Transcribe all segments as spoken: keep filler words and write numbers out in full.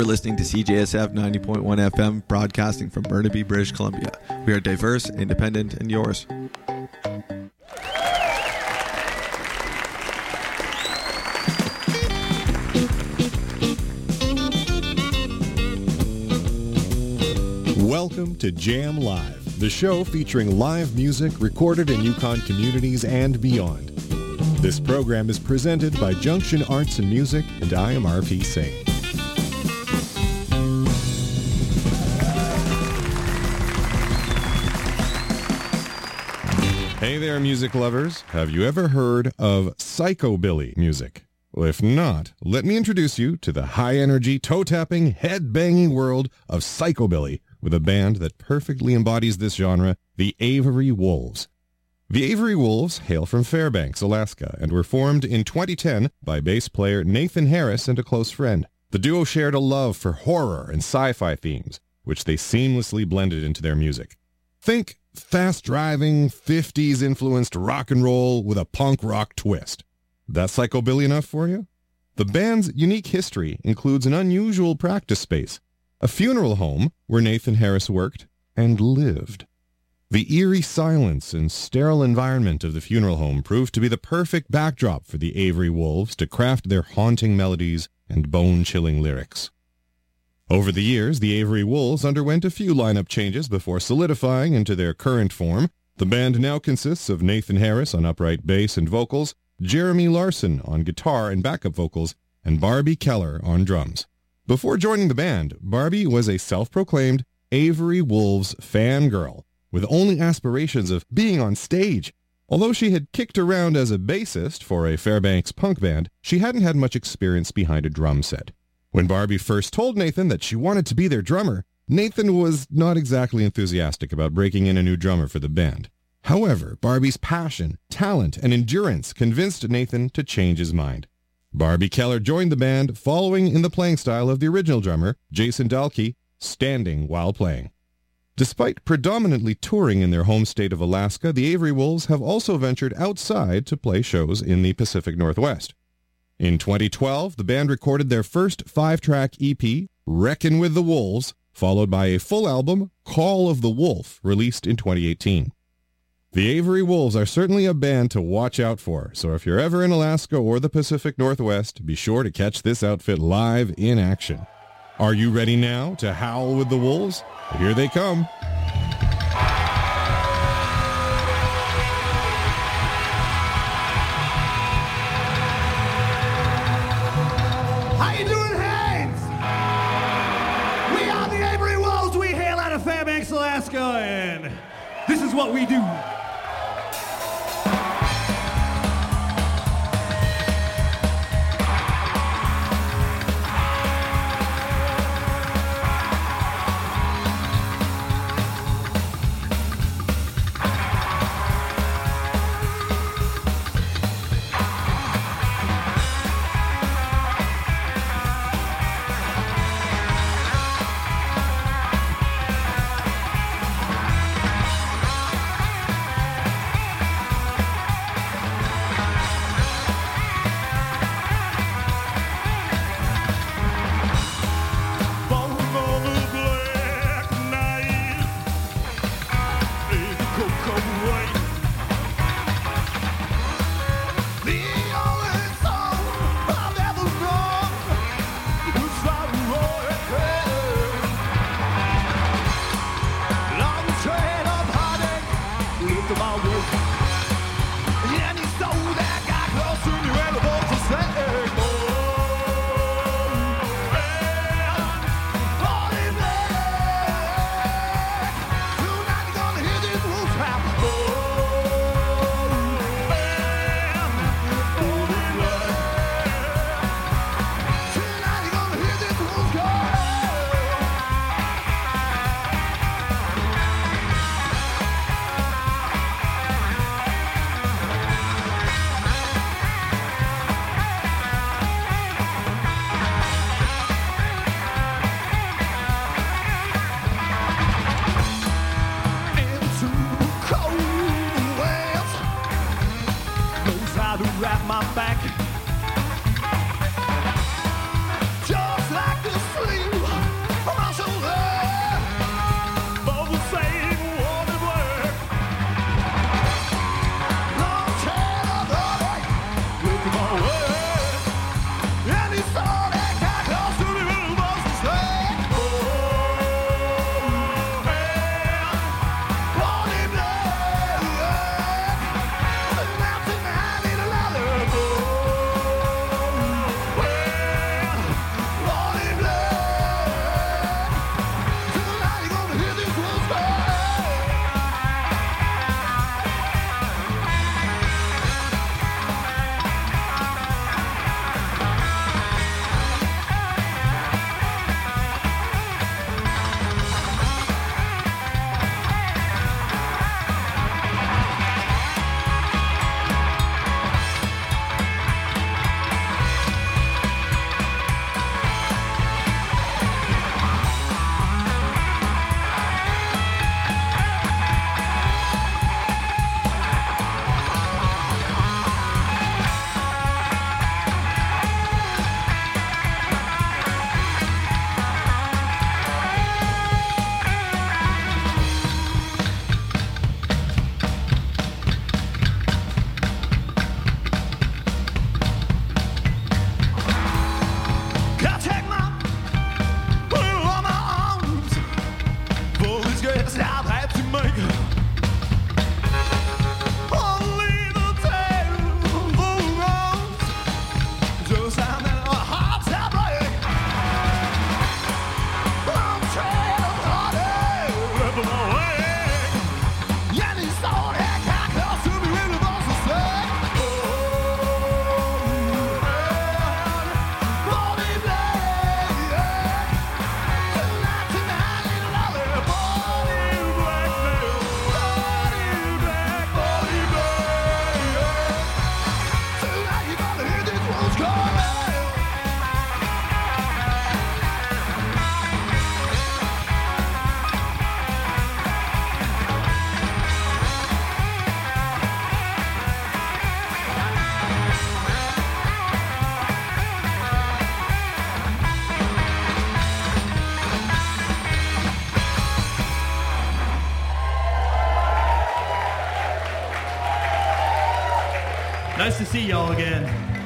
You're listening to C J S F ninety point one F M, broadcasting from Burnaby, British Columbia. We are diverse, independent, and yours. Welcome to Jam Live, the show featuring live music recorded in Yukon communities and beyond. This program is presented by Junction Arts and Music, and I am R P Singh. Hey there, music lovers. Have you ever heard of psychobilly music? Well, if not, let me introduce you to the high-energy, toe-tapping, head-banging world of psychobilly with a band that perfectly embodies this genre, the Avery Wolves. The Avery Wolves hail from Fairbanks, Alaska, and were formed in twenty ten by bass player Nathan Harris and a close friend. The duo shared a love for horror and sci-fi themes, which they seamlessly blended into their music. Think fast-driving, fifties-influenced rock and roll with a punk rock twist. That psychobilly enough for you? The band's unique history includes an unusual practice space, a funeral home where Nathan Harris worked and lived. The eerie silence and sterile environment of the funeral home proved to be the perfect backdrop for the Avery Wolves to craft their haunting melodies and bone-chilling lyrics. Over the years, the Avery Wolves underwent a few lineup changes before solidifying into their current form. The band now consists of Nathan Harris on upright bass and vocals, Jeremy Larson on guitar and backup vocals, and Barbie Keller on drums. Before joining the band, Barbie was a self-proclaimed Avery Wolves fangirl, with only aspirations of being on stage. Although she had kicked around as a bassist for a Fairbanks punk band, she hadn't had much experience behind a drum set. When Barbie first told Nathan that she wanted to be their drummer, Nathan was not exactly enthusiastic about breaking in a new drummer for the band. However, Barbie's passion, talent, and endurance convinced Nathan to change his mind. Barbie Keller joined the band, following in the playing style of the original drummer, Jason Dalkey, standing while playing. Despite predominantly touring in their home state of Alaska, the Avery Wolves have also ventured outside to play shows in the Pacific Northwest. In twenty twelve, the band recorded their first five-track E P, Reckon with the Wolves, followed by a full album, Call of the Wolf, released in twenty eighteen. The Avery Wolves are certainly a band to watch out for, so if you're ever in Alaska or the Pacific Northwest, be sure to catch this outfit live in action. Are you ready now to howl with the wolves? Here they come. How you doing, Hands? We are the Avery Wolves. We hail out of Fairbanks, Alaska, and this is what we do. to see y'all again.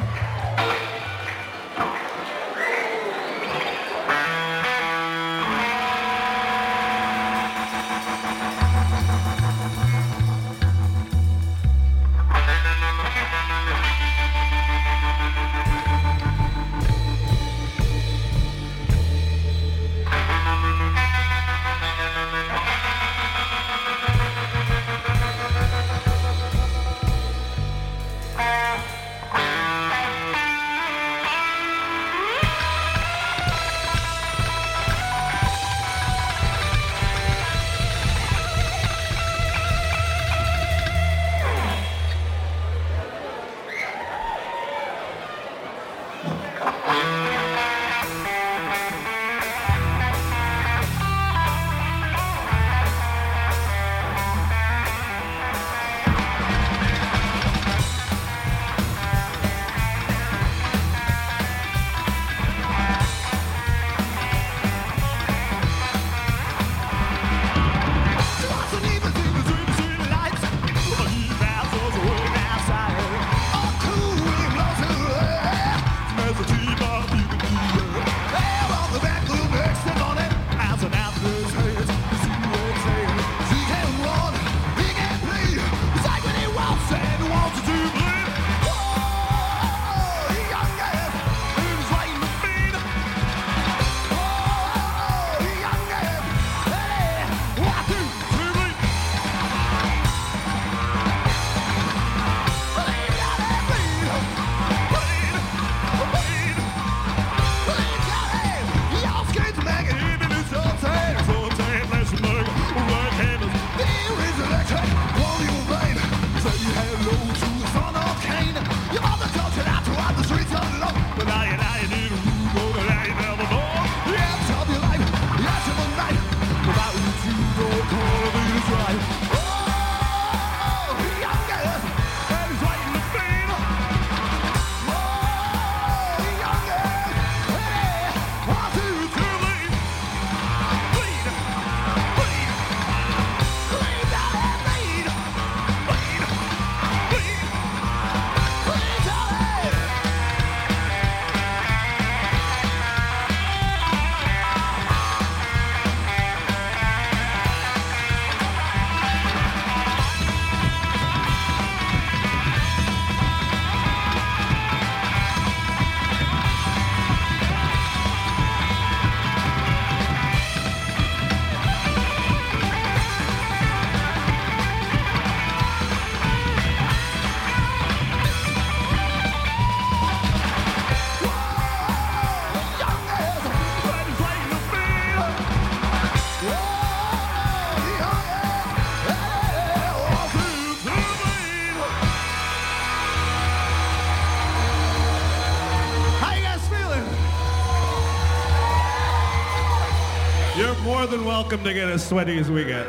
You're more than welcome to get as sweaty as we get.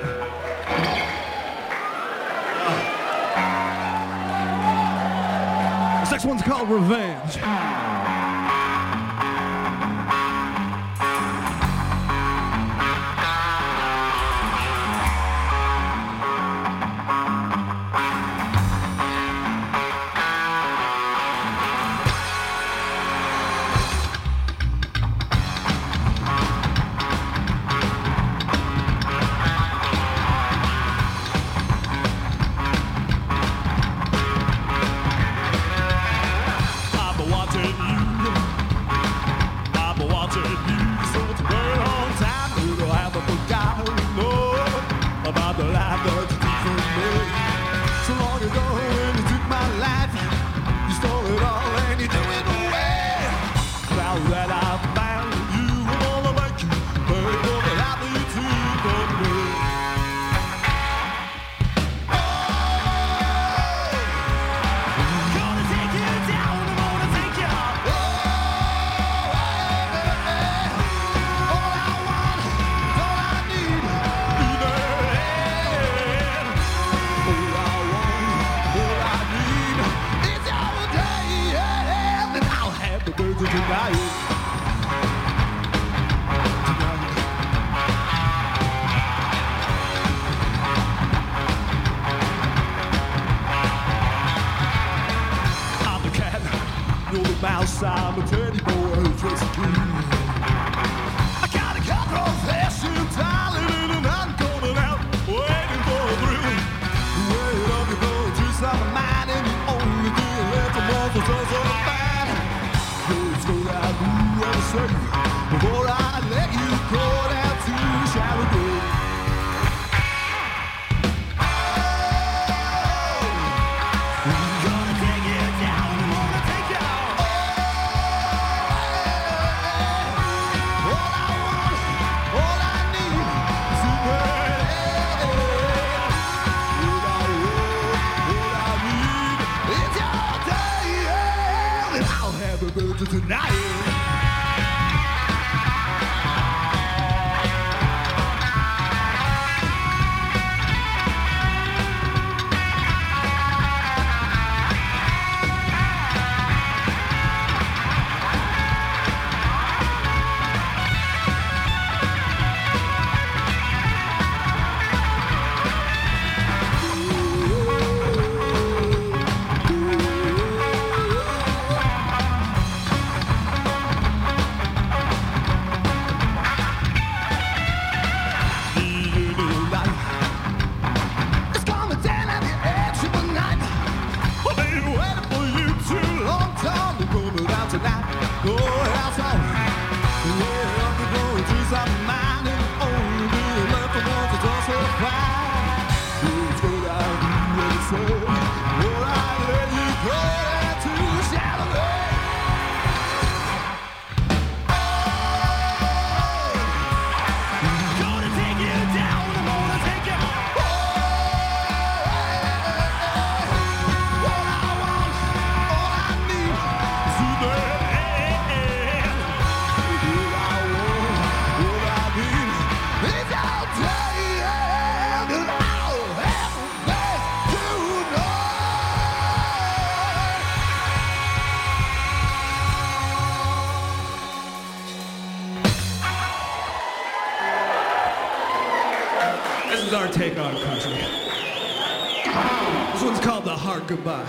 This next one's called Revenge. I've been watching you is our mind and only being left the ones that don't survive. It's what I do and say, what I let you go into the shadow. Gonna take you down, I'm gonna take you. All I want, all I need is you there. This is our take on country. This one's called The Hard Goodbye.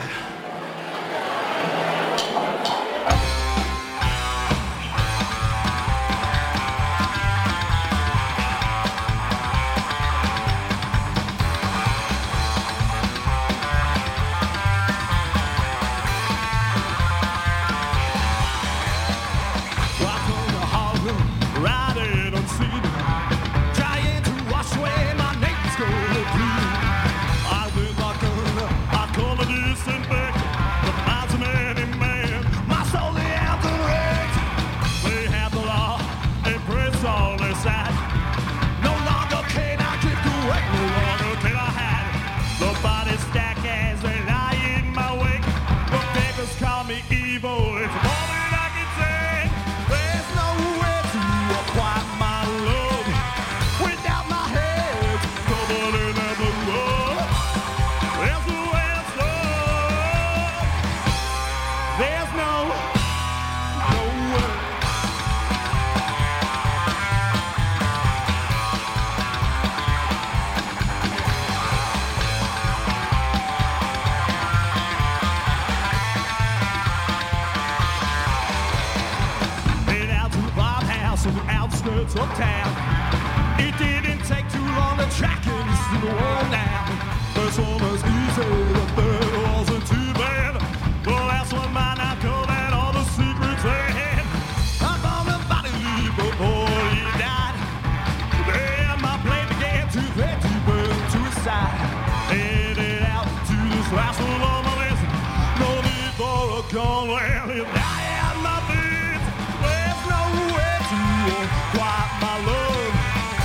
Of town. It didn't take too long to track it to the wall now. First one was easy, the third wasn't too bad. The last one might not go that all the secrets they had. I found the body leave before he died. Then my blade began to fade deeper to his side. Headed out to this last one on my list. No need for a gun land. I had my feet. There's nowhere to quiet my love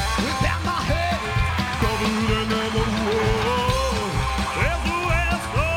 without my head covered in the world. There's the west.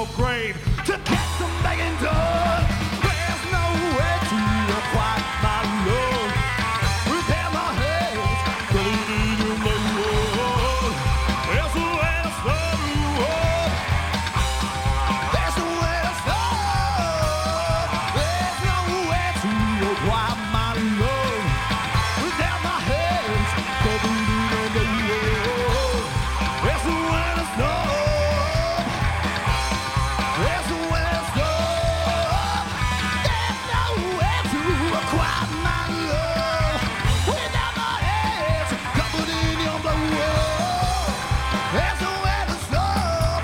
your grave to get some begging done. There's no way to quiet my love. Repair my hands, put it in your blood. There's a way to start the world. There's a way to start. There's no way to quiet my love. Repair my hands, put it in your blood. There's a way to start. There's a way to start. There's nowhere to acquire my love without my hands covered in your blood. There's a way to stop.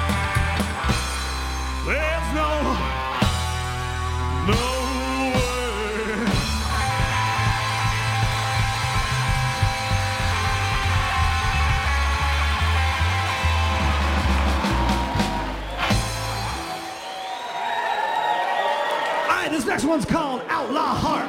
There's no, no way. All right, this next one's called Outlaw Heart.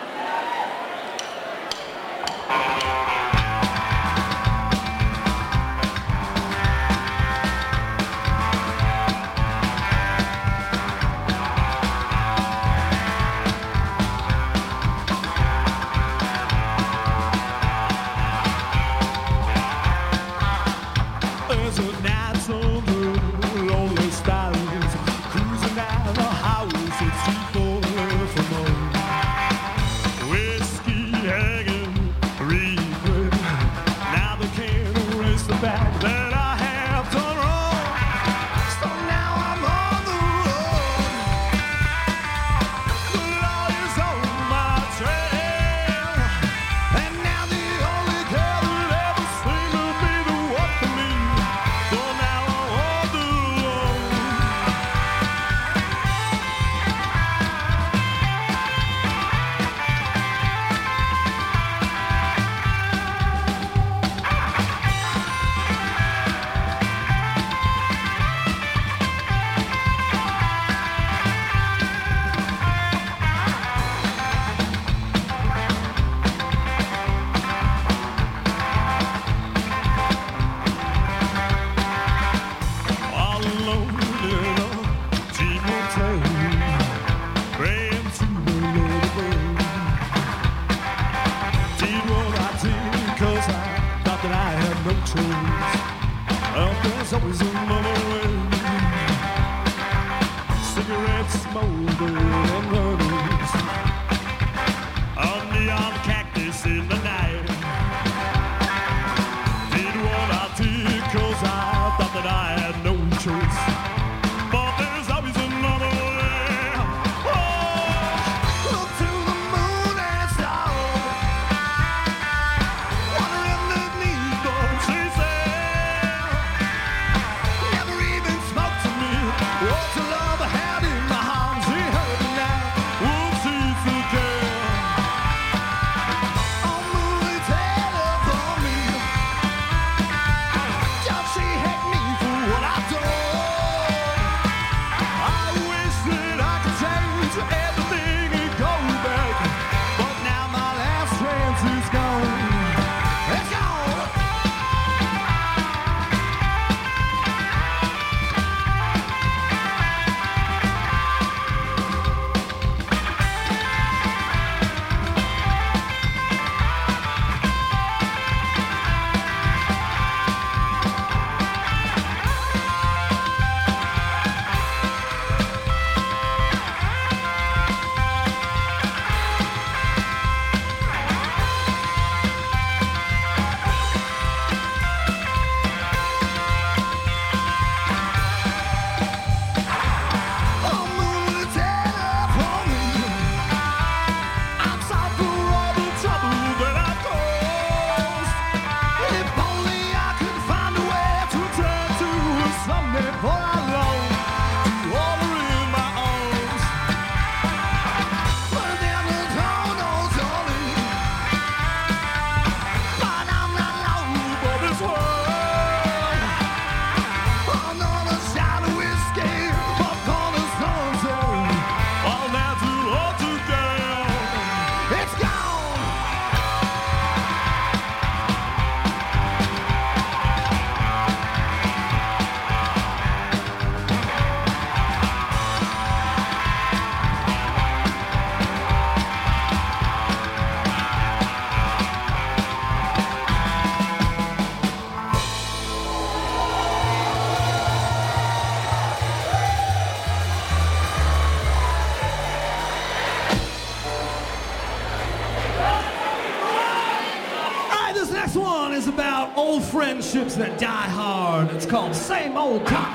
There's a night on the lonely stars, cruising down the highway sixty-four from home. Whiskey hanging, regret. Now they can't erase the fact that I have done wrong. So now I'm on the road. The law is on my trail. And now the only care that ever seemed to be the one for me. So now I'm on the road. All alone in a cheap motel, praying to the Lord above. Did what I did 'cause I thought that I had no choice. Oh, there's always another way. Cigarettes smoldering and runners, a neon cactus in the night. Did what I did 'cause I thought that I had no choice. But there's always another way. Oh, look to the moon and stars, wandering underneath the trees there. is about old friendships that die hard. It's called Same Old Talk.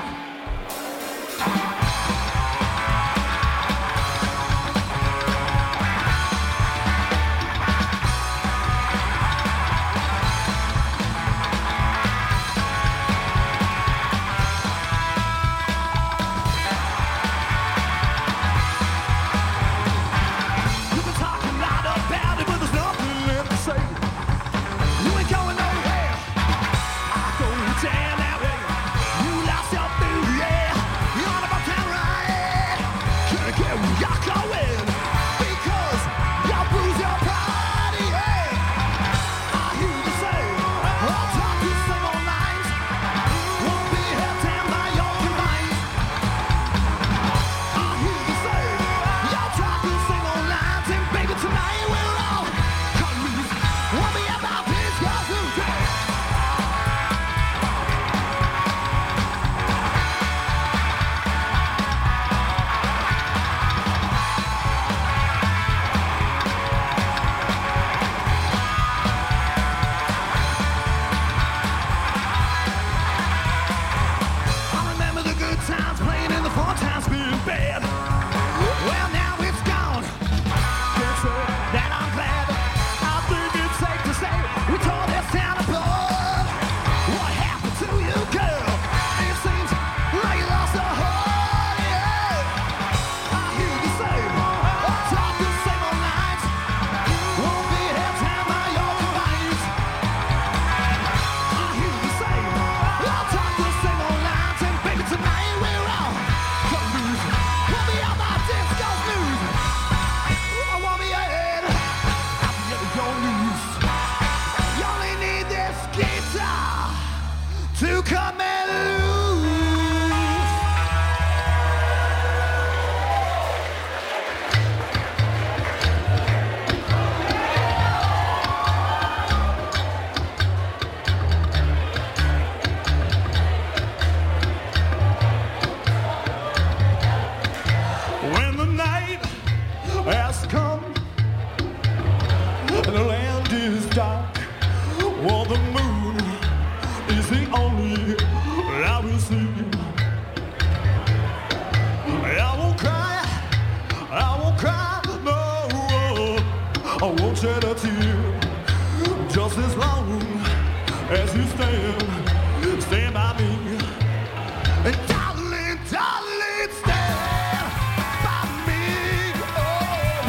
Just as long as you stand, stand by me. And darling, darling, stand by me. Oh,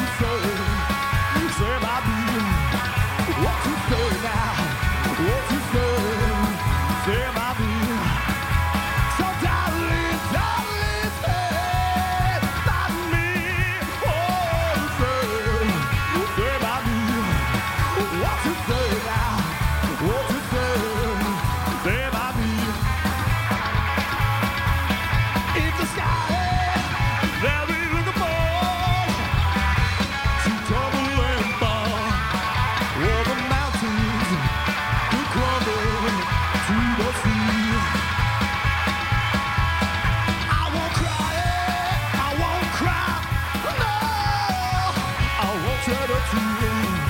say, stand by me. What you say now? What you say? Stand by me. So darling, darling, stand by me. Oh, say, stand by me. What you say now? What you say? Stand by me. If the sky that we look upon to tumble and fall, or the mountains to crumble to the sea, I won't cry, I won't cry, no, I won't shed a tear.